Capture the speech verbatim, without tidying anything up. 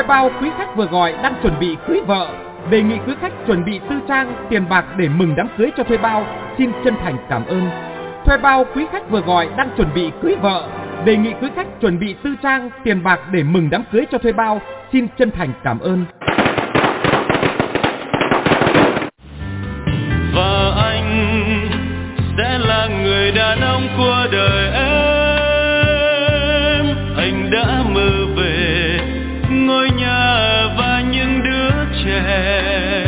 bao quý khách vừa gọi đang chuẩn bị cưới vợ, đề nghị quý khách chuẩn bị tư trang, tiền bạc để mừng đám cưới cho thuê bao. Xin chân thành cảm ơn. Thuê bao quý khách vừa gọi đang chuẩn bị cưới vợ, đề nghị quý khách chuẩn bị tư trang, tiền bạc để mừng đám cưới cho thuê bao. Xin chân thành cảm ơn. Và anh sẽ là người đàn ông của đời em. Anh đã mơ về ngôi nhà và những đứa trẻ.